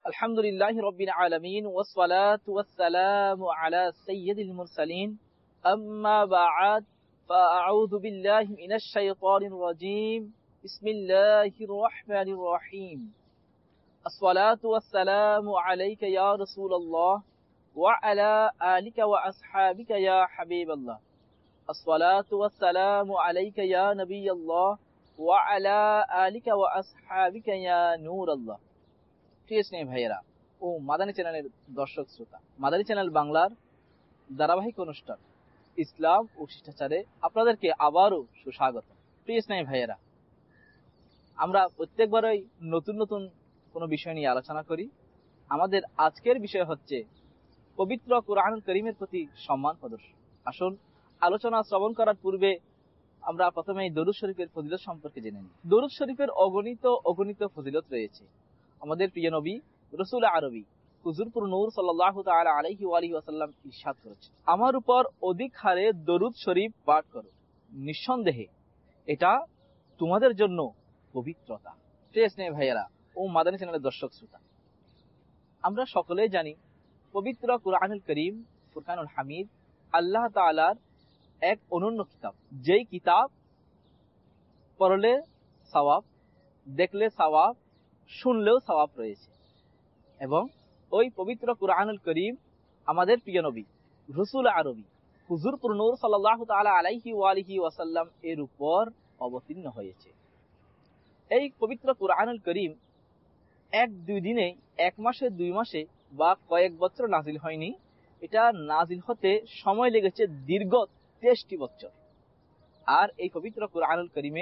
Alhamdulillahi Rabbil Alameen, wassalatu wassalamu ala sayyidil mursaleen, amma ba'ad, fa'a'udhu billahi minash shaytanir rajeem, bismillahir rahmanir rahim. As-salatu wassalamu alayka ya Rasulallah, wa ala alika wa ashabika ya Habiballah. As-salatu wassalamu alayka ya Nabiyallah, wa ala alika wa ashabika ya Nurallah. প্রিয় স্নেহ ভাইয়েরা ও মাদানী চ্যানেলের দর্শক শ্রোতা, Madani channel বাংলার ধারাবাহিক অনুষ্ঠান ইসলাম ও শিষ্টাচারে আপনাদেরকে আবারও সুস্বাগত। প্রিয় স্নেহ ভাইয়েরা, আমরা প্রত্যেকবারই নতুন নতুন কোনো বিষয় নিয়ে আলোচনা করি। আমাদের আজকের বিষয় হচ্ছে পবিত্র কুরআনুল কারীমের প্রতি সম্মান প্রদর্শন। আসুন আলোচনা শ্রবণ করার পূর্বে আমরা প্রথমেই দরুদ শরীফের ফজিলত সম্পর্কে জেনে নিই। দরুদ শরীফের অগণিত ফজিলত রয়েছে। আমাদের প্রিয় নবী রাসূল আরবি হুজুর নূর সাল্লাল্লাহু তাআলা আলাইহি ওয়া আলিহি ওয়াসাল্লাম ইরশাদ করেছেন, আমার উপর অধিক হারে দরুদ শরীফ পাঠ করো, নিঃসন্দেহে এটা তোমাদের জন্য পবিত্রতা। প্রিয় স্নেহ ভাইয়েরা ও মাদানী চ্যানেলের দর্শক শ্রোতা, আমরা সকলেই জানি পবিত্র কুরআনুল কারীম ফুরকানুল হামিদ আল্লাহ তাআলার এক অনন্য কিতাব, যেই কিতাব পড়লে সওয়াব, দেখলে সওয়াব, শুনলেও সওয়াব রয়েছে। এবং ওই পবিত্র কুরআনুল কারীম আমাদের প্রিয় নবী রাসূল আরবি হুজুর নূর সাল্লাল্লাহু তাআলা আলাইহি ওয়া আলিহি ওয়াসাল্লাম এর উপর অবতীর্ণ হয়েছে। এই পবিত্র কুরআনুল কারীম এক দুই দিনে, এক মাসে, 2 মাসে বা কয়েক বছর নাজিল হয়নি। এটা নাজিল হতে সময় লেগেছে দীর্ঘ 23টি বছর। আর এই পবিত্র কুরআনুল কারীমে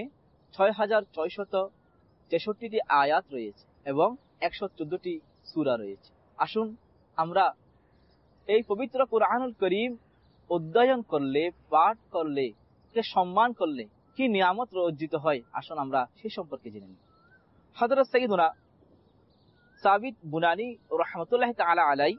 6663টি আয়াত রয়েছে এবং 114টি সূরা রয়েছে। আসুন আমরা এই পবিত্র কুরআনুল কারীম অধ্যয়ন করলে, পাঠ করলে, কে সম্মান করলে কি নিয়ামত অর্জিত হয়, আসুন আমরা সেই সম্পর্কে জেনে নিই। হযরত সাইয়্যিদুনা সাবিত বুনানী রাহমাতুল্লাহি তাআলা আলাইহি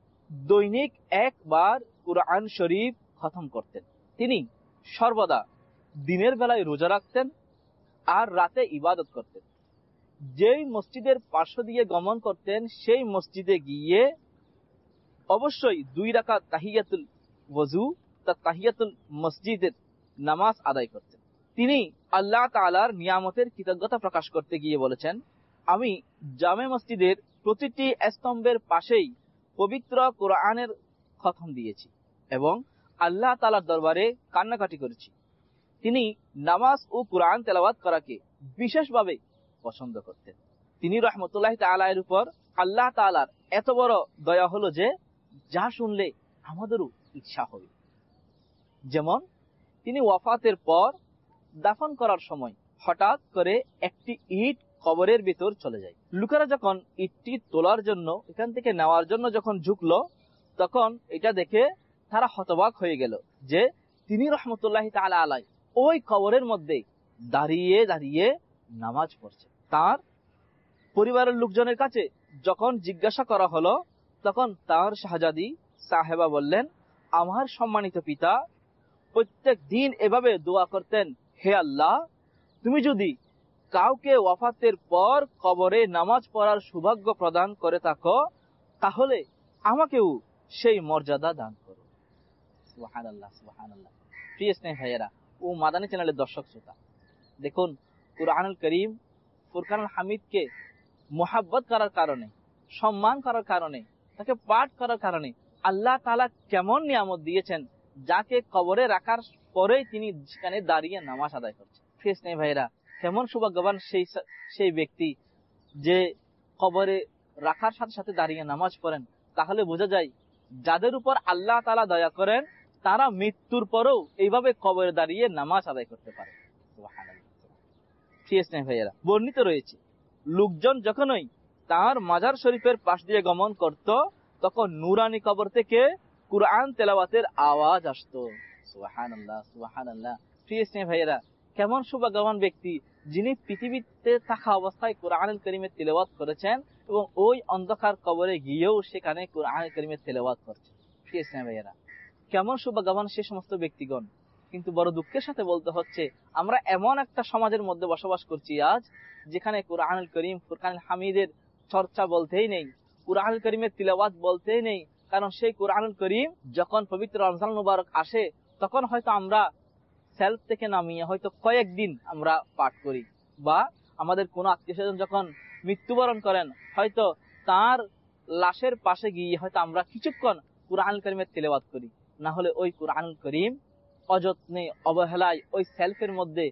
দৈনিক একবার কুরআন শরীফ খতম করতেন। তিনি সর্বদা দিনের বেলায় রোজা রাখতেন আর রাতে ইবাদত করতেন। যেই মসজিদের পার্শ্ব দিয়ে গমন করতেন সেই মসজিদে গিয়ে অবশ্যই 2 রাকাত তাহিয়াতুল ওযু, তাহিয়াতুল মসজিদের নামাজ আদায় করতেন। তিনি আল্লাহ তাআলার নিয়ামতের কৃতজ্ঞতা প্রকাশ করতে গিয়ে বলেছেন, আমি জামে মসজিদের প্রতিটি স্তম্ভের পাশেই পবিত্র কোরআনের খতম দিয়েছি এবং আল্লাহ তাআলার দরবারে কান্নাকাটি করেছি। তিনি নামাজ ও কোরআন তেলাওয়াত করাকে বিশেষভাবে পছন্দ করতেন। তিনি রাহমাতুল্লাহি তাআলা এর উপর আল্লাহ তাআলার এত বড় দয়া হলো যে যা শুনলে আমাদেরও ইচ্ছা হবে। যেমন তিনি ওয়াফাতের পর দাফন করার সময় হঠাৎ করে একটি ইট কবরের ভিতর চলে যায়। লোকেরা যখন ইটটি তোলার জন্য, এখান থেকে নেওয়ার জন্য যখন ঝুঁকলো, তখন এটা দেখে তারা হতবাক হয়ে গেল যে তিনি রাহমাতুল্লাহি তাআলা আলাইহি ওই কবরের মধ্যে দাঁড়িয়ে দাঁড়িয়ে নামাজ পড়ছে। তার পরিবারের লোকজনের কাছে যখন জিজ্ঞাসা করা হলো, তখন তার শাহজাদি সাহেবা বললেন, আমার সম্মানিত পিতা প্রত্যেক দিন এভাবে দোয়া করতেন, হে আল্লাহ, তুমি যদি কাউকে ওয়াফাতের পর কবরে নামাজ পড়ার সৌভাগ্য প্রদান করে থাকো, তাহলে আমাকেও সেই মর্যাদা দান করো। সুবহানাল্লাহ, সুবহানাল্লাহ। প্রিয় স্নেহ ভাইয়েরা ও মাদানী চ্যানেলের দর্শক শ্রোতা, দেখুন কুরআনুল কারীম ফুরকানুল হামিদকে মুহাব্বত করার কারণে, সম্মান করার কারণে, তাকে পাঠ করার কারণে আল্লাহ তাআলা কেমন নিয়ামত দিয়েছেন, যাকে কবরে রাখার পরেই তিনি সেখানে দাঁড়িয়ে নামাজ আদায় করছেন। প্রিয় স্নেহ ভাইয়েরা, কেমন সৌভাগ্যবান সেই ব্যক্তি যে কবরে রাখার সাথে সাথে দাঁড়িয়ে নামাজ পড়েন। তাহলে বোঝা যায় যাদের উপর আল্লাহ তাআলা দয়া করেন তারা মৃত্যুর পরেও এইভাবে কবরে দাঁড়িয়ে নামাজ আদায় করতে পারে। সুবহানাল্লাহ। প্রিয় স্নেহ ভাইয়েরা, বর্ণিত রয়েছে লোকজন যখনই তার মাজার শরীফের পাশ দিয়ে গমন করত, তখন নুরানি কবর থেকে কুরআন তেলাওয়াতের আওয়াজ আসতো। সুবহানাল্লাহ, সুবহানাল্লাহ। প্রিয় স্নেহ ভাইয়েরা, কেমন সৌভাগ্যবান ব্যক্তি যিনি পৃথিবীতে থাকা অবস্থায় কোরআনুল কারীমের তিলাওয়াত করেছেন এবং ওই অন্ধকার কবরে গিয়েও সেখানে কোরআনুল কারীমের তিলাওয়াত করছেন। প্রিয় স্নেহ ভাইয়েরা, কেমন সৌভাগ্যবান সে সমস্ত ব্যক্তিগণ। কিন্তু বড় দুঃখের সাথে বলতে হচ্ছে, আমরা এমন একটা সমাজের মধ্যে বসবাস করছি আজ, যেখানে কোরআনুল কারীম ফুরকানুল হামিদের চর্চা বলতেই নেই। কুরআনুল কারীমের তিলাওয়াত বলতেই নেই, কারণ সেই কুরআনুল কারীম যখন পবিত্র রমজান মুবারক আসে তখন হয়তো আমরা সেলফ থেকে নামিয়ে হয়তো কয়েকদিন আমরা পাঠ করি, বা আমাদের কোনো আত্মীয়স্বজন যখন মৃত্যুবরণ করেন হয়তো তার লাশের পাশে গিয়ে হয়তো আমরা কিছুক্ষণ কুরআনুল কারীমের তিলাওয়াত করি। না হলে ওই কুরআনুল কারীম অযত্নে অবহেলায় ওই সেলফের মধ্যে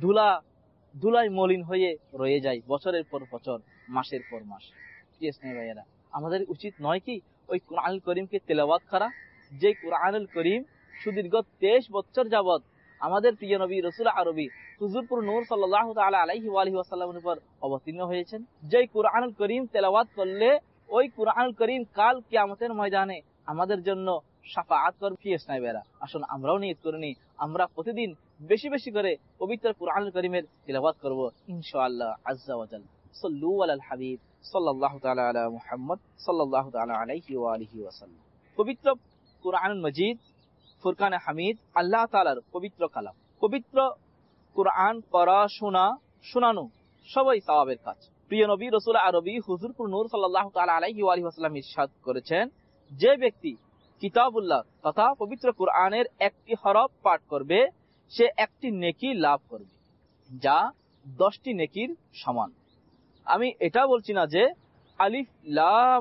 ধুলায় মলিন হয়ে রয়ে যায় বছরের পর বছর, মাসের পর মাস। ভাইয়েরা, আমাদের উচিত নয় কি ওই কুরআনুল কারীমকে তেলাওয়াত করা, যে কুরআনুল কারীম সুদীর্ঘ 23 বছর যাবত আমাদের প্রিয় নবী রাসূল আরবি হুজুরপুর নূর সাল্লাল্লাহু তাআলা আলাইহি ওয়া আলিহি ওয়াসাল্লামের উপর অবতীর্ণ হয়েছেন, যে কুরআনুল কারীম তেলাওয়াত করলে ওই কুরআনুল কারীম কাল কিয়ামতের ময়দানে আমাদের জন্য শাফাআত করবে। ভাইয়েরা, আসুন আমরাও নিয়ত করে নিই, আমরা প্রতিদিন বেশি বেশি করে পবিত্র কুরআনুল কারীমের তিলাওয়াত করব ইনশাআল্লাহ আজ্জা ওয়া জাল। সাল্লু আলাল হাবিব সাল্লাল্লাহু তাআলা আলা মুহাম্মদ সাল্লাল্লাহু তাআলা আলাইহি ওয়া আলিহি ওয়াসাল্লাম। পবিত্র কুরআনুল মাজিদ ফুরকানে হামিদ আল্লাহ তাআলার পবিত্র কালাম। পবিত্র কুরআন পড়া, শোনানো সবই সওয়াবের কাজ। প্রিয় নবী রাসূল আরবি হুজুরপুর নূর সাল্লাল্লাহু তাআলা আলাইহি ওয়া আলিহি ওয়াসাল্লাম ইরশাদ করেছেন, যে ব্যক্তি কিতাবুল্লাহ তথা পবিত্র কুরআনের একটি হরফ পাঠ করবে সে একটি নেকি লাভ করবে, যা 10টি নেকির সমান। আমি এটা বলছি না যে আলিফ লাম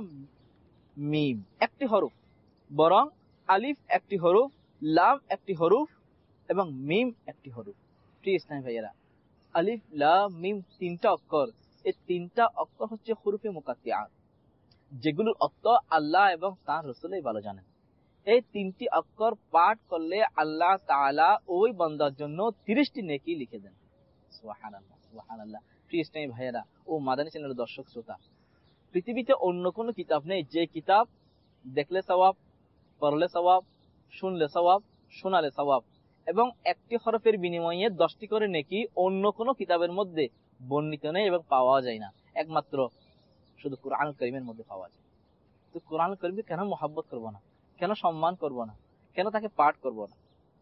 মিম একটি হরফ, বরং আলিফ একটি হরফ, লাম একটি হরফ এবং মিম একটি হরফ। প্রিয় ইসলামী ভাইয়েরা, আলিফ লাম মিম 3টা অক্ষর। এই 3টা অক্ষর হচ্ছে হুরুফে মুকাত্তিআত, যেগুলোর অর্থ আল্লাহ এবং তার রাসূলই ভালো জানেন। এই 3টি অক্ষর পাঠ করলে আল্লাহ তাআলা ওই বান্দার জন্য 30টি নেকি লিখে দেন। সুবহানাল্লাহ, সুবহানাল্লাহ। প্রিয় ইসলামী ভাইয়েরা ও মাদানী চ্যানেলের দর্শক শ্রোতা, পৃথিবীতে অন্য কোনো কিতাব নেই যে কিতাব দেখলে সওয়াব, পড়লে সওয়াব, শুনলে সওয়াব, শোনালে সওয়াব, এবং একটি হরফের বিনিময়ে 10টি করে নেকি অন্য কোনো কিতাবের মধ্যে বর্ণিত নেই এবং পাওয়া যায় না, একমাত্র শুধু কুরআনুল কারীমের মধ্যে পাওয়া যায়। তো কুরআনুল কারীমকে কেন মহব্বত করব না, কেন সম্মান করব না, কেন তাকে পাঠ করব না?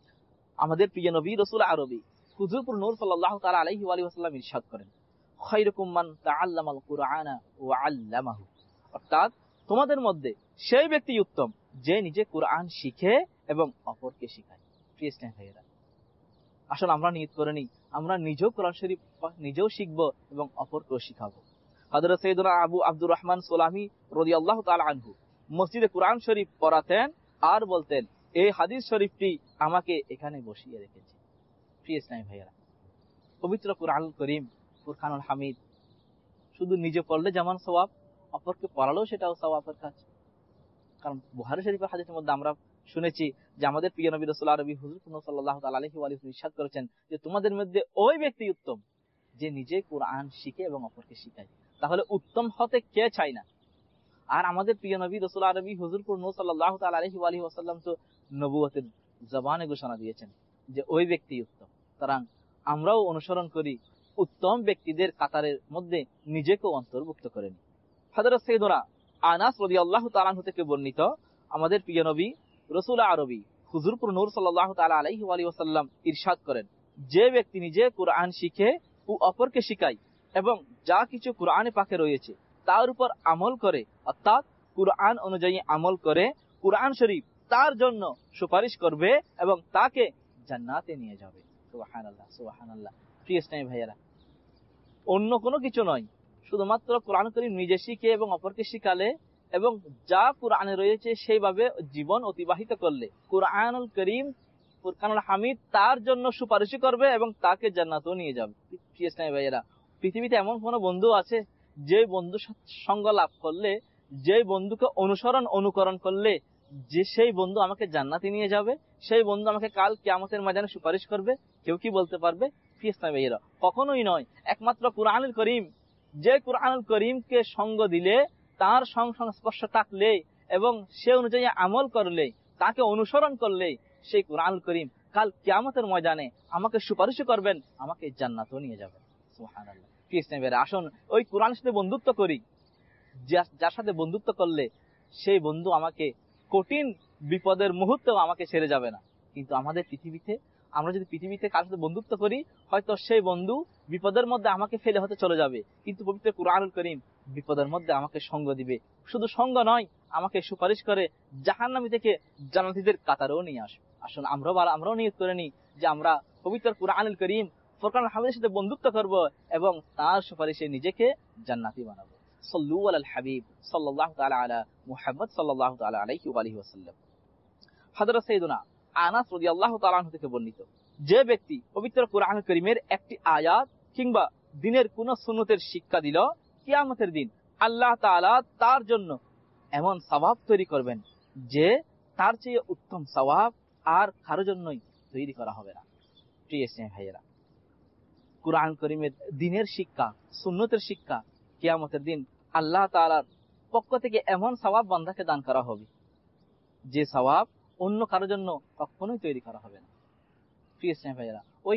আমাদের প্রিয় নবী রাসূল আরবি হুজুরপুর নূর সাল্লাল্লাহু তাআলা আলাইহি ওয়া আলিহি ওয়াসাল্লাম ইরশাদ করেন, খায়রুকুম মান তাআল্লামাল কুরআনা ওয়া আল্লামাহু, অর্থাৎ তোমাদের মধ্যে সেই ব্যক্তি উত্তম যে নিজে কুরআন শিখে এবং অপরকে শেখায়। প্রিয় ইসলামী ভাইয়েরা, আসলে আমরা নিয়ত করে নিই আমরা নিজেও কোরআন শরীফ নিজেও শিখব এবং অপরকেও শিখাবো। হযরত সাইয়েদনা আবু আব্দুর রহমান সুলামি রাদিয়াল্লাহু তাআলা আনহু মসজিদে কোরআন শরীফ পড়াতেন আর বলতেন, এই হাদিস শরীফটি আমাকে এখানে বসিয়ে রেখেছে। প্রিয় ইসলামী ভাইয়েরা, পবিত্র কুরআনুল কারীম ফুরকানুল হামিদ শুধু নিজে পড়লে যেমন সওয়াব, অপরকে পড়ালেও সেটাও সওয়াবের কাজ। কারণ বুখারী শরীফের হাদিসের মধ্যে আমরা শুনেছি যে আমাদের প্রিয় নবী রাসূল আরবি হুজুর সাল্লাল্লাহু তাআলা আলাইহি ওয়া আলিহি ইরশাদ করেছেন যে তোমাদের মধ্যে ওই ব্যক্তি উত্তম যে নিজে কুরআন শিখে এবং অপরকে শেখায়। তাহলে উত্তম হতে কে চায় না? আর আমাদের প্রিয় নবী রাসূল আরবি হুজুর সাল্লাল্লাহু তাআলা আলাইহি ওয়া আলিহি ওয়াসাল্লাম তো নবুয়তের জবানে ঘোষণা দিয়েছেন যে ওই ব্যক্তি উত্তম। সুতরাং আমরাও অনুসরণ করি উত্তম ব্যক্তিদের কাতারের মধ্যে নিজেকেও অন্তর্ভুক্ত করে নিই। হযরত সাইয়েদনা আনাস রাদিয়াল্লাহু তাআলা আনহু থেকে বর্ণিত, আমাদের প্রিয় নবী রাসূল আরবি হুজুরপুর নূর সাল্লাল্লাহু তাআলা আলাইহি ওয়া আলিহি ওয়াসাল্লাম ইরশাদ করেন, যে ব্যক্তি নিজে কুরআন শিখে ও অপরকে শেখায় এবং যা কিছু কুরআনে পাকে রয়েছে তার উপর আমল করে, অর্থাৎ কুরআন অনুযায়ী আমল করে, কুরআন শরীফ তার জন্য সুপারিশ করবে এবং তাকে জান্নাতে নিয়ে যাবে। সুবহানাল্লাহ, সুবহানাল্লাহ। প্রিয় ইসলামী ভাইয়েরা, অন্য কোনো কিছু নয়, শুধুমাত্র কুরআন কারীম নিজে শিখে এবং অপরকে শিখালে এবং যা কুরআনে রয়েছে সেইভাবে জীবন অতিবাহিত করলে কুরআনুল কারীম ফুরকানুল হামিদ তার জন্য সুপারিশ করবে এবং তাকে জান্নাতেও নিয়ে যাবে। প্রিয় ইসলামী ভাইয়েরা, পৃথিবীতে এমন কোন বন্ধু আছে যে বন্ধু সঙ্গ লাভ করলে, যে বন্ধুকে অনুকরণ করলে যে সেই বন্ধু আমাকে জান্নাতে নিয়ে যাবে, সেই বন্ধু আমাকে কাল কিয়ামতের ময়দানে সুপারিশ করবে? কেউ কি বলতে পারবে? প্রিয় ইসলামী ভাইয়েরা, কখনোই নয়। একমাত্র কুরআনুল কারীম, যে কুরআনুল কারীমকে সঙ্গ দিলে, তার সংস্পর্শ থাকলে এবং সে অনুযায়ী আমল করলে, তাকে অনুসরণ করলে সেই কুরআনুল কারীম কাল কিয়ামতের ময়দানে আমাকে সুপারিশ করবেন, আমাকে জান্নাতেও নিয়ে যাবেন। সুবহানাল্লাহ। প্রিয় ইসলামী ভাইয়েরা, আসুন ওই কুরআনের সাথে বন্ধুত্ব করি, যার সাথে বন্ধুত্ব করলে সেই বন্ধু আমাকে কঠিন বিপদের মুহূর্তেও আমাকে ছেড়ে যাবে না। কিন্তু আমাদের পৃথিবীতে, আমরা যদি পৃথিবীতে কারোর সাথে বন্ধুত্ব করি, হয়তো সেই বন্ধু বিপদের মধ্যে আমাকে ফেলে হতে চলে যাবে, কিন্তু পবিত্র কুরআনুল কারীম বিপদের মধ্যে আমাকে সঙ্গ দিবে, শুধু সঙ্গ নয়, আমাকে সুপারিশ করে জাহান্নামী থেকে জান্নাতীদের কাতারেও নিয়ে আসবে। আসুন আমরাও নিয়ত করে নিই যে আমরা পবিত্র কুরআনুল কারীম ফুরকানুল হামিদের সাথে বন্ধুত্ব করব এবং তার সুপারিশে নিজেকে জান্নাতি বানাবো। সাল্লু আলাল হাবিব সাল্লাল্লাহু তাআলা আলা মুহাম্মদ সাল্লাল্লাহু তাআলা আলাইহি ওয়া আলিহি ওয়াসাল্লাম। হযরত সাইয়েদুনা আনাস রাদিয়াল্লাহু তাআলা আনহু থেকে বর্ণিত, যে ব্যক্তি পবিত্র কুরআনুল কারীমের একটি আয়াত কিংবা দিনের কোন সুন্নতের শিক্ষা দিল, কিয়ামতের দিন আল্লাহ তাআলা তার জন্য এমন সওয়াব তৈরি করবেন যে তার চেয়ে উত্তম সওয়াব আর কারো জন্যই তৈরি করা হবে না। প্রিয় ইসলামী ভাইয়েরা, কুরআন কারীমের দিনের শিক্ষা, সুন্নতের শিক্ষা, কিয়ামতের দিন আল্লাহ তাআলার পক্ষ থেকে এমন সওয়াব বান্দাকে দান করা হবে যে সওয়াব অন্য কারো জন্য কখনোই তৈরি করা হবে না। প্রিয় ইসলামী ভাইয়েরা, ওই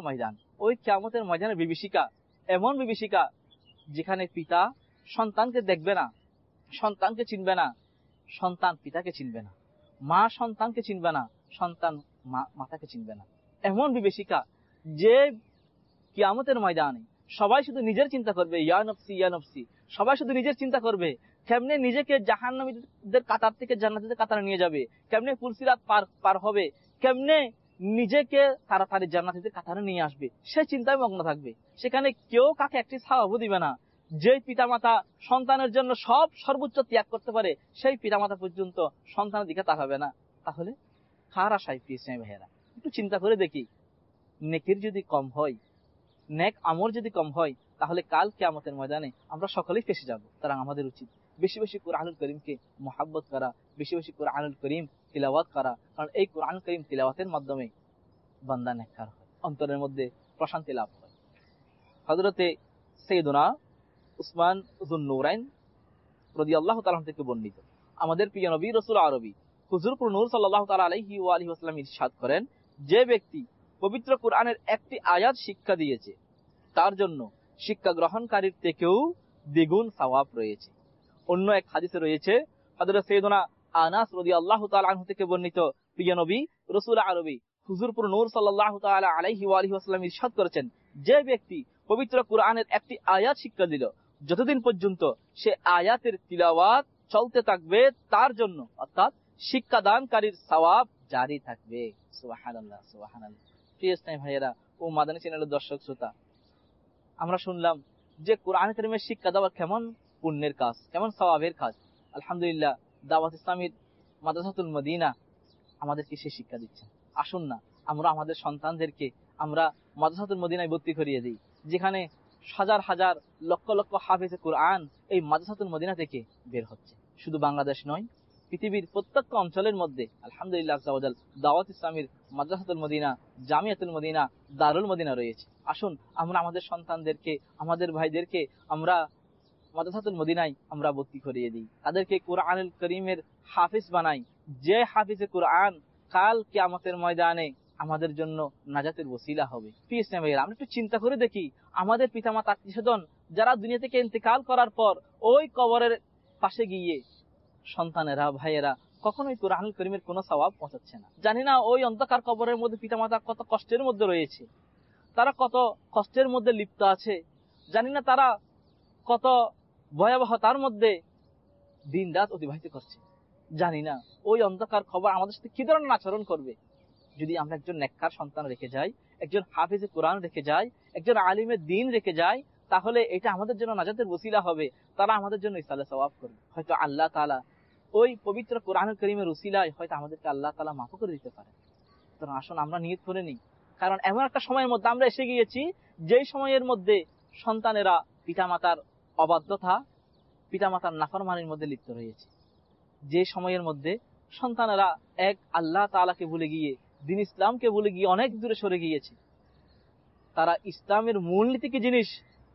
কিয়ামতের ময়দানের বিভীষিকা এমন বিভীষিকা যেখানে পিতা সন্তানকে দেখবে না, সন্তানকে চিনবে না, সন্তান পিতাকে চিনবে না, মা সন্তানকে চিনবে না, সন্তান মাতাকে চিনবে না। এমন বিভীষিকা যে কিয়ামতের ময়দানে সবাই শুধু নিজের চিন্তা করবে, ইয়া নফসি ইয়া নফসি, সবাই শুধু নিজের চিন্তা করবে কেমনে নিজেকে জাহান্নামীদের কাতার থেকে জান্নাতীদের কাতারে নিয়ে যাবে, কেমনে পুলসিরাত পার হবে, কেমনে নিজেকে তাড়াতাড়ি জান্নাতীদের কাতারে নিয়ে আসবে, সে চিন্তায় মগ্ন থাকবে। সেখানে কেউ কাকে একটি সওয়াবও দিবে না। যে পিতামাতা সন্তানের জন্য সর্বোচ্চ ত্যাগ করতে পারে, সেই পিতামাতা পর্যন্ত সন্তানের দিকে তাকাবে না। তাহলে কার আশায় প্রিয় ইসলামী ভাইয়েরা? একটু চিন্তা করে দেখি, নেকির যদি কম হয়, নেক আমল যদি কম হয়, তাহলে কাল কিয়ামতের ময়দানে আমরা সকলেই ফেঁসে যাব। তারা আমাদের উচিত বেশি বেশি কুরআনুল কারীমকে মুহাব্বত করা, বেশি বেশি কুরআনুল কারীম তিলাওয়াত করা, কারণ এই কুরআনুল কারীম তিলাওয়াতের মাধ্যমে বান্দা নেককার হয়, অন্তরের মধ্যে প্রশান্তি লাভ হয়। হযরতে সাইয়েদুনা উসমান যুন নূরাইন রাদিয়াল্লাহু তাআলা থেকে বর্ণিত, আমাদের প্রিয় নবী রাসূল আরবী হুজুর নূর সাল্লাল্লাহু তাআলা আলাইহি ওয়া আলিহি ওয়াসাল্লাম ইরশাদ করেন, যে ব্যক্তি পবিত্র কুরআনের একটি আয়াত শিক্ষা দিয়েছে, তার জন্য শিক্ষা গ্রহণকারীর থেকেও দ্বিগুণ সওয়াব রয়েছে। অন্য এক হাদিসে রয়েছে, হযরত সাইয়েদুনা আনাস রাদিয়াল্লাহু তাআলা আনহু থেকে বর্ণিত, প্রিয় নবী রাসূল আরবী হুজুর নূর সাল্লাল্লাহু তাআলা আলাইহি ওয়া আলিহি ওয়াসাল্লাম ইরশাদ করেছেন, যে ব্যক্তি পবিত্র কুরআনের একটি আয়াত শিক্ষা দিল, যতদিন পর্যন্ত সে আয়াতের তিলাওয়াত চলতে থাকবে, তার জন্য অর্থাৎ শিক্ষাদানকারীর সওয়াব জারি থাকবে। সুবহানাল্লাহ সুবহানাল্লাহ। প্রিয় ইসলামী ভাইয়েরা ও মাদানী চ্যানেলের দর্শক শ্রোতা, আমরা শুনলাম যে কোরআন কারীমের শিক্ষা দেওয়া কেমন পুণ্যের কাজ, কেমন সওয়াবের কাজ। আলহামদুলিল্লাহ, দাওয়াত ইসলামীর মাদ্রাসাতুল মদিনা আমাদেরকে সে শিক্ষা দিচ্ছেন। আসুন না আমরা আমাদের সন্তানদেরকে আমরা মাদ্রাসাতুল মদিনায় ভর্তি করিয়ে দিই, যেখানে হাজার হাজার লক্ষ লক্ষ হাফেজে কোরআন এই মাদ্রাসাতুল মদিনা থেকে বের হচ্ছে। শুধু বাংলাদেশ নয়, পৃথিবীর প্রত্যেক অঞ্চলের মধ্যে আলহামদুলিল্লাহ আযওয়াজাল দাওয়াত ইসলামীর মাদ্রাসাতুল মদিনা, জামিয়াতুল মদিনা, দারুল মদিনা রয়েছে। আসুন আমরা আমাদের সন্তানদেরকে, আমাদের ভাইদেরকে আমরা মাদ্রাসাতুল মদিনায় আমরা ভর্তি করিয়ে দিই, তাদেরকে কুরআনুল কারীমের হাফেজ বানাই, যে হাফেজে কোরআন কাল কিয়ামতের ময়দানে আমাদের জন্য নাজাতের ওসিলা হবে। প্রিয় ইসলামী ভাইয়েরা, আমরা একটু চিন্তা করে দেখি, আমাদের পিতামাতা আত্মীয়স্বজন যারা দুনিয়া থেকে ইন্তেকাল করার পর ওই কবরের পাশে গিয়ে সন্তানেরা, ভাইয়েরা কখনোই কুরআনুল কারীমের কোনো সওয়াব পৌঁছাচ্ছে না। জানি না ওই অন্ধকার কবরের মধ্যে পিতামাতা কত কষ্টের মধ্যে রয়েছে, তারা কত কষ্টের মধ্যে লিপ্ত আছে, জানি না তারা কত ভয়াবহতার মধ্যে দিন রাত অতিবাহিত করছে। জানি না ওই অন্ধকার খবর আমাদের সাথে কি ধরনের আচরণ করবে। যদি আমরা একজন নেককার সন্তান রেখে যাই, একজন হাফেজে কোরআন রেখে যাই, একজন আলিমের দ্বীন রেখে যাই, তাহলে এটা আমাদের জন্য নাজাতের ওসিলা হবে। তারা আমাদের জন্য ইসালে সওয়াব করবে। হয়তো আল্লাহ তাআলা ওই পবিত্র কোরআনুল কারীমের ওসিলায় হয়তো আমাদেরকে আল্লাহ তাআলা মাফ করে দিতে পারে। তো আসুন আমরা নিয়ত করে নিই, কারণ এমন একটা সময়ের মধ্যে আমরা এসে গিয়েছি, যেই সময়ের মধ্যে সন্তানেরা পিতামাতার অবাধ্যতা, পিতামাতার নাফরমানির মধ্যে লিপ্ত রয়েছে। যে সময়ের মধ্যে সন্তানেরা এক আল্লাহ তাআলাকে ভুলে গিয়ে, দ্বীন ইসলামকে ভুলে গিয়ে অনেক দূরে সরে গিয়েছে। তারা ইসলামের মূলনীতি কি জিনিস,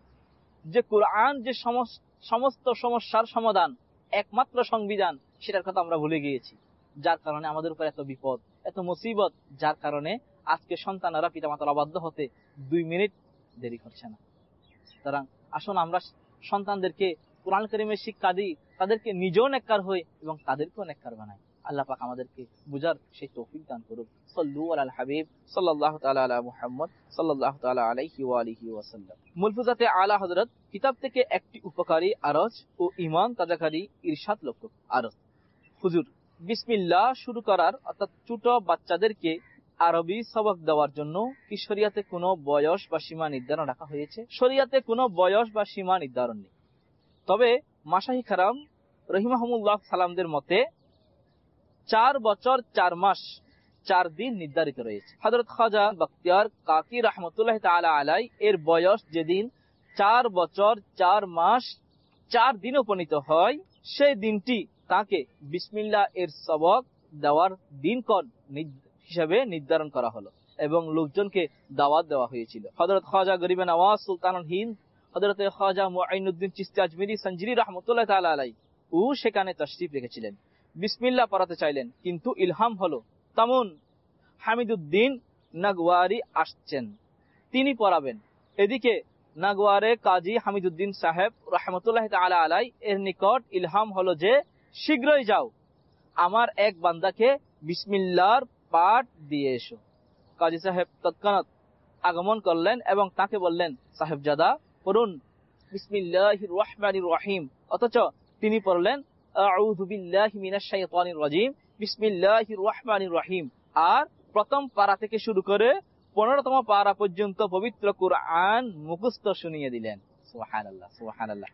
যে কোরআন যে সমস্ত সমস্যার সমাধান, একমাত্র সংবিধান, সেটার কথা আমরা ভুলে গিয়েছি। যার কারণে আমাদের উপর এত বিপদ, এত মুসিবত, যার কারণে আজকে সন্তানেরা পিতামাতার অবাধ্য হতে 2 মিনিট দেরি করছে না। সুতরাং আসুন আমরা সন্তানদেরকে কোরআন কারীমের শিক্ষা দিই, তাদেরকে নিজেও নেককার হই এবং তাদেরকেও নেককার বানাই। আল্লাহ পাক আমাদেরকে বুঝার সেই তৌফিক দান করুক। সাল্লু আলাল হাবিব সাল্লাল্লাহু তাআলা আলা মুহাম্মদ সাল্লাল্লাহু তাআলা আলাইহি ওয়া আলিহি ওয়াসাল্লাম। মুলফুজাতে আলা হযরত কিতাব থেকে একটি উপকারী আরজ ও ঈমান তাজাকারী ইরশাদ লক্ষ্য। আরজ: হুজুর, বিসমিল্লাহ শুরু করার অর্থাৎ ছোট বাচ্চাদেরকে আরবি সবক দেওয়ার জন্য কি শরিয়াতে কোনো বয়স বা সীমা নির্ধারণ রাখা হয়েছে? শরিয়াতে কোনো বয়স বা সীমা নির্ধারণ নেই, তবে মাশাইখ কেরাম রাহিমাহুমুল্লাহ সালামদের মতে 4 বছর 4 মাস 4 দিন নির্ধারিত রয়েছে। হযরত খাজা বখতিয়ার কাকি রাহমাতুল্লাহ তাআলা আলাই এর বয়স যেদিন 4 বছর 4 মাস 4 দিন উপনীত হয়, সেই দিনটি তাকে বিসমিল্লাহ এর সবক দেওয়ার দিনক্ষণ হিসেবে নির্ধারণ করা হলো এবং লোকজনকে দাওয়াত দেওয়া হয়েছিল। হযরত খাজা গরিবে নওয়াজ সুলতানুল হিন্দ হযরত খাজা মুঈনুদ্দিন চিশতি আজমিরি সঞ্জিরি রাহমাতুল্লাহ তাআলা আলাই ও সেখানে তাশরীফ রেখেছিলেন। বিসমিল্লাহ পড়াতে চাইলেন, কিন্তু ইলহাম হলো তামুন হামিদুদ্দিন নাগওয়ারি আসছেন, তিনি পড়াবেন। এদিকে নাগওয়ারে কাজী হামিদুদ্দিন সাহেব রাহমাতুল্লাহ তাআলা আলাই এর নিকট ইলহাম হলো যে শীঘ্রই যাও, আমার এক বান্দাকে বিসমিল্লাহর পাঠ দিয়ে এসো। কাজী সাহেব তৎক্ষণাৎ আগমন করলেন এবং তাকে বললেন, সাহেবজাদা পড়ুন বিসমিল্লাহির রহমানির রহিম, অথচ তিনি পড়লেন আউযু বিল্লাহি মিনাশ শাইতানির রাজিম বিসমিল্লাহির রহমানির রহিম। আর প্রথম পারা থেকে শুরু করে 15তম পারা পর্যন্ত পবিত্র কুরআন মুখস্থ শুনিয়ে দিলেন। সুবহানাল্লাহ, সুবহানাল্লাহ।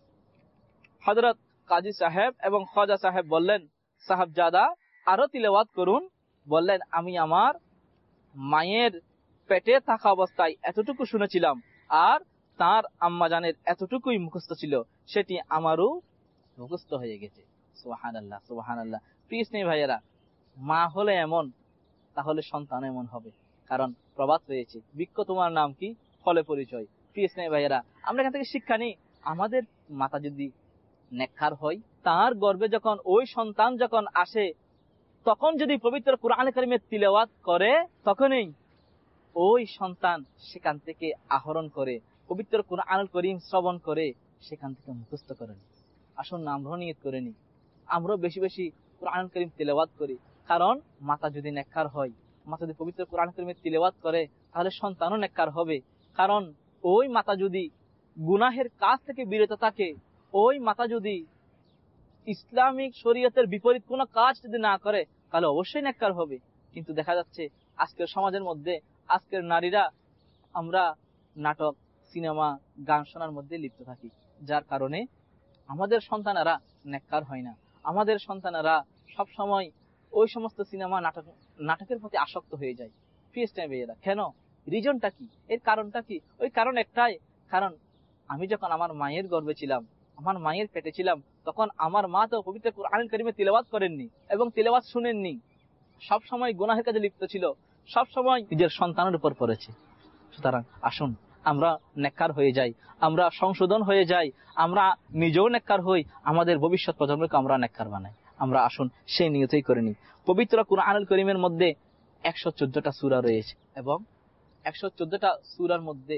হযরত কাজী সাহেব এবং খাজা সাহেব বললেন, সাহেবজাদা আরো তিলাওয়াত করুন। বললেন, আমি আমার মায়ের পেটে থাকা অবস্থায় এতটুকু শুনেছিলাম আর তার আম্মাজানের এতটুকুই মুখস্থ ছিল, সেটি আমারও মুখস্থ হয়ে গেছে। সুবহানাল্লাহ, সুবহানাল্লাহ। প্রিয় স্নেহী ভাইয়েরা, মা হলে এমন, তাহলে সন্তান এমন হবে। কারণ প্রবাদ রয়েছে, বৃক্ষ তোমার নাম কি, ফলে পরিচয়। প্রিয় স্নেহী ভাইয়েরা, আমরা এখান থেকে শিক্ষা নিই, আমাদের মাতা যদি নেককার হয়, তার গর্ভে যখন ওই সন্তান যখন আসে, তখন যদি পবিত্র কুরআন কারীমের তিলাওয়াত করে, তখনই ওই সন্তান সেখান থেকে আহরণ করে পবিত্র কুরআনুল কারীম শ্রবণ করে সেখান থেকে মুখস্থ করেন। আসুন না আমরা নিয়ত করে নিই, আমরা বেশি বেশি কুরআনুল কারীম তিলাওয়াত করি। কারণ মাতা যদি নেককার হয়, মাতা যদি পবিত্র কুরআন কারীমের তিলাওয়াত করে, তাহলে সন্তানও নেককার হবে। কারণ ওই মাতা যদি গুনাহের কাজ থেকে বিরত থাকে, ওই মাতা যদি ইসলামিক শরীয়তের বিপরীত কোনো কাজ যদি না করে, তাহলে অবশ্যই নেককার হবে। কিন্তু দেখা যাচ্ছে আজকের সমাজের মধ্যে, আজকের নারীরা আমরা নাটক, সিনেমা, গান শোনার মধ্যে লিপ্ত থাকি, যার কারণে আমাদের সন্তানেরা নেককার হয় না। আমাদের সন্তানেরা সব সময় ওই সমস্ত সিনেমা, নাটকের প্রতি আসক্ত হয়ে যায়। প্রিয় ভাইয়েরা, কেন? রিজনটা কি? এর কারণটা কি? ওই কারণ একটাই, কারণ আমি যখন আমার মায়ের গর্ভে ছিলাম, আমার মায়ের পেটে ছিলাম, তখন আমার মা তো পবিত্র কুরআনুল কারীমে তিলাওয়াত করেননি এবং তিলাওয়াত শুনেননি। সব সময় গুনাহের কাজে লিপ্ত ছিল, সব সময় নিজের সন্তানের উপর পড়েছে। সুতরাং আসুন আমরা নেককার হয়ে যাই, আমরা সংশোধন হয়ে যাই, আমরা নিজেও নেককার হই, আমাদের ভবিষ্যৎ প্রজন্মকে আমরা নেককার বানাই। আমরা আসুন সেই নিয়তই করে নিই। পবিত্র কুরআনুল কারীমের মধ্যে 114টা সূরা রয়েছে এবং 114টা সূরার মধ্যে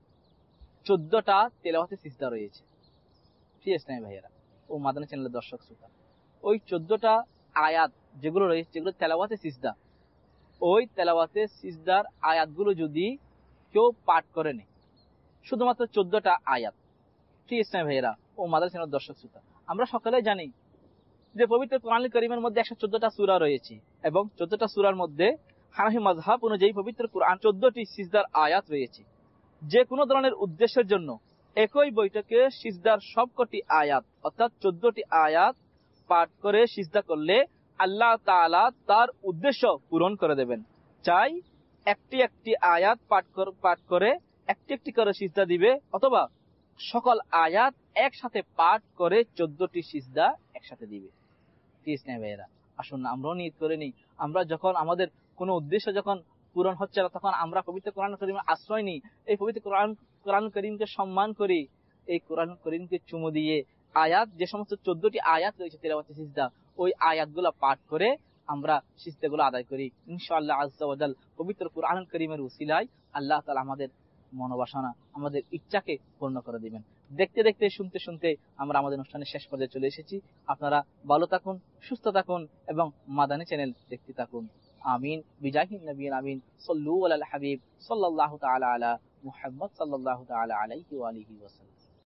14টা তেলাওয়াতে সিজদা রয়েছে। ঠিক আছে ভাইয়েরা ও মাদানী চ্যানেলের দর্শক শ্রোতা, ওই 14টা আয়াত যেগুলো রয়েছে, যেগুলো তেলাওয়াতে সিজদা, ওই তেলাওয়াতে সিজদার আয়াতগুলো যদি কেউ পাঠ করে নেয়, শুধুমাত্র 14টা আয়াত। ঠিক আছে ভাইয়েরা ও মাদানী চ্যানেলের দর্শক শ্রোতা, আমরা সকলে জানি যে পবিত্র কুরআনুল কারীমের মধ্যে 114টা সূরা রয়েছে এবং 14টা সূরার মধ্যে হানাফি মাযহাব অনুযায়ী পবিত্র কুরআন 14টি সিজদার আয়াত রয়েছে। যে কোনো ধরনের উদ্দেশ্যের জন্য একই বৈঠকে সিজদার সবকটি আয়াত অর্থাৎ 14টি আয়াত পাঠ করে সিজদা করলে আল্লাহ তাআলা তার উদ্দেশ্য পূরণ করে দেবেন। চাই একটি একটি আয়াত পাঠ করে একটি একটি করে সিজদা দিবে, অথবা সকল আয়াত একসাথে পাঠ করে 14টি সিজদা একসাথে দিবে। ভাইয়েরা, আসুন আমরাও নিয়ত করে নিই, আমরা যখন আমাদের কোনো উদ্দেশ্য যখন পূরণ হচ্ছে না, তখন আমরা পবিত্র কোরআন কারীমের আশ্রয় নিই, এই পবিত্র কোরআন কারীমকে সম্মান করি, এই কোরআন কারীমকে চুমু দিয়ে আয়াত, যে সমস্ত 14টি আয়াত রয়েছে তিলাওয়াতে সিজদা, ওই আয়াতগুলো পাঠ করে আমরা সিজদাগুলো আদায় করি। ইনশাআল্লাহ আযজা ওয়া জাল পবিত্র কোরআন কারীমের উসিলায় আল্লাহ তাআলা আমাদের মনোবাসনা, আমাদের ইচ্ছাকে পূর্ণ করে দিবেন। দেখতে দেখতে, শুনতে শুনতে আমরা আমাদের অনুষ্ঠানের শেষ পর্যায়ে চলে এসেছি। আপনারা ভালো থাকুন, সুস্থ থাকুন এবং মাদানী চ্যানেল দেখতে থাকুন। আমিন বিজাহি নবিয়িল আমিন। সাল্লু আলাল হাবিব সাল্লাল্লাহু তাআলা আলা মুহাম্মদ সাল্লাল্লাহু তাআলা আলাইহি ওয়া আলিহি ওয়াসাল্লাম।